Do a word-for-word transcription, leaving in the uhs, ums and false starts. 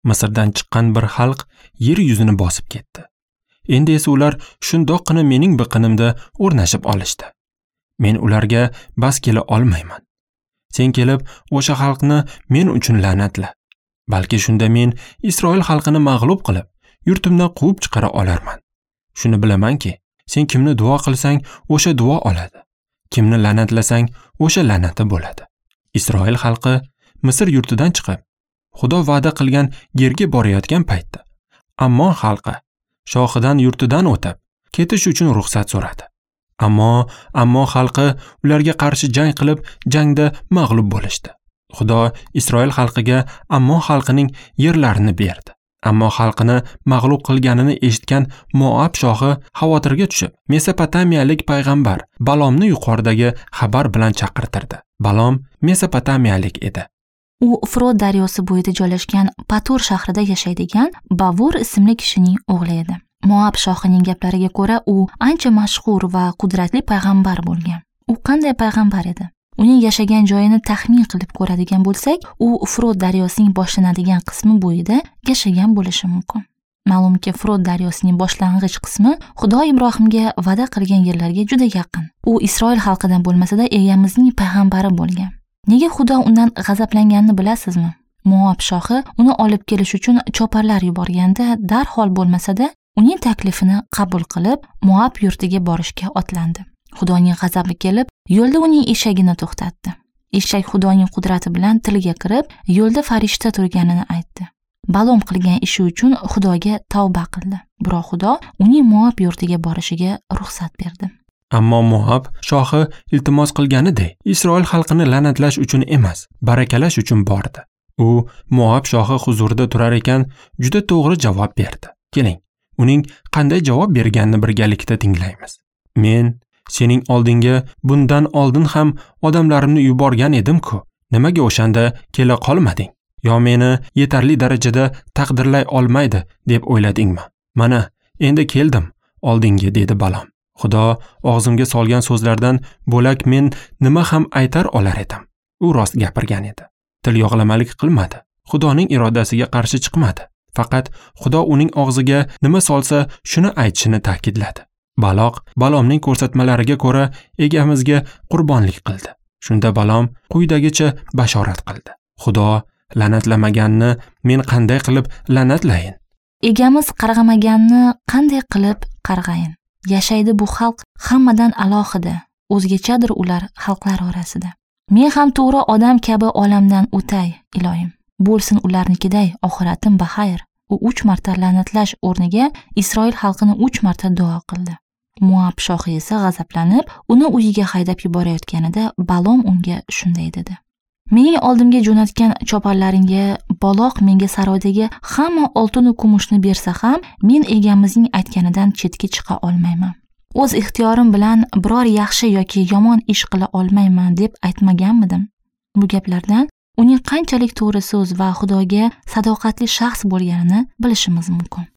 Misrdan chiqqan bir xalq yer yuzini bosib ketdi. Endi esa ular shundoqqina mening biqinimda o'rnashib olishdi. Men ularga bas kela olmayman. Sen kelib o'sha xalqni men uchun la'natla. Balki shunda men Isroil xalqini mag'lub qilib, yurtimdan quvib chiqara olarman. Shuni bilamanki, sen kimni duo qilsang, o'sha duo oladi. Kimni la'natlasang, o'sha la'nati bo'ladi. Isroil xalqi Misr yurtidan chiqib, Xudo va'da qilgan yerga borayotgan paytda Ammon xalqi shohidan yurtidan o'tib, ketish uchun ruxsat so'radi. Ammo Ammon xalqi ularga qarshi jang qilib, jangda mag'lub bo'lishdi. Xudo Isroil xalqiga Ammon xalqining yerlarini berdi. Ammo xalqini mag'lub qilganini eshitgan Moab shohi xavotirga tushib, Mesopotamiyalik payg'ambar Balomni yuqoridagi xabar bilan chaqirtirdi. Balom Mesopotamiyalik edi. U Frot daryosi bo'yida joylashgan Patur shahrida yashaydigan Bavur ismli kishining o'g'li edi. Moab shohining gaplariga ko'ra, u ancha mashhur va qudratli payg'ambar bo'lgan. U qanday payg'ambar edi? Uning yashagan joyini taxmin qilib ko'radigan bo'lsak, u Frot daryosining boshlanadigan qismi bo'yida yashagan bo'lishi mumkin. Ma'lumki, Frot daryosining boshlang'ich qismi Xudo Ibrohimga va'da qilgan yerlarga juda yaqin. U Isroil xalqidan bo'lmasa-da egamizning payg'ambari bo'lgan. Nega Xudo undan g'azablanganini bilasizmi? Moab shohi uni olib kelish uchun choparlar yuborganda, darhol bo'lmasa-da uning taklifini qabul qilib, Moab yurtiga borishga otlandi. Xudoning g'azabi kelib, yo'lda uning eshagini to'xtatdi. Eshak Xudoning qudrati bilan tilga kirib, yo'lda farishta turganini aytdi. Balom qilgan ishi uchun Xudoga tavba qildi. Biroq Xudo uning Moab yurtiga borishiga ruxsat berdi. Ammo Moab shohi iltimos qilganidek, Isroil xalqini la'natlash uchun emas, barakalash uchun bordi. U Moab shohi huzurida turar ekan, juda to'g'ri javob berdi. Keling, uning qanday javob berganini birgalikda tinglaymiz. Men sening oldinga bundan oldin ham odamlarimni yuborgan edim-ku. Nimaga o'shanda kela qolmading? Yo meni yetarli darajada taqdirlay olmaydi deb o'yladingmi? Mana, endi keldim oldinga, dedi Balom. Xudo og'zimga solgan so'zlardan bo'lak men nima ham aytar olar edim. U rost gapirgan edi. Til yog'lamalik qilmadi. Xudoning irodasiga qarshi chiqmadi. Faqat Xudo uning og'ziga nima solsa, shuni aytishini ta'kidladi. Baloq Balomning ko'rsatmalariga ko'ra egamizga qurbonlik qildi. Shunda Balom quyidagicha bashorat qildi. Xudo la'natlamaganni men qanday qilib la'natlayin? Egamiz qarg'amaganni qanday qilib qarg'ayin? Yashaydi bu xalq hammadan alohida, o'zgachadir ular xalqlar orasida. Men ham to'g'ri odam kabi olamdan o'tay, iloyim. Bo'lsin ularnikiday oxiratim baxayr. U uch marta la'natlash o'rniga Isroil xalqini uch marta duo qildi. Moab shohi esa g'azablanib, uni uyiga haydab yuborayotganida Balom unga shunday dedi: Mening oldimga jo'natgan choparlaringga Baloq menga saroydagi hamma oltin va kumushni bersa ham, men egamizning aytganidan chetga chiqa olmayman. O'z ixtiyorim bilan biror yaxshi yoki yomon ish qila olmayman deb aytmaganmidim? Bu gaplardan uning qanchalik to'g'ri so'z va Xudoga sadoqatli shaxs bo'lganini bilishimiz mumkin.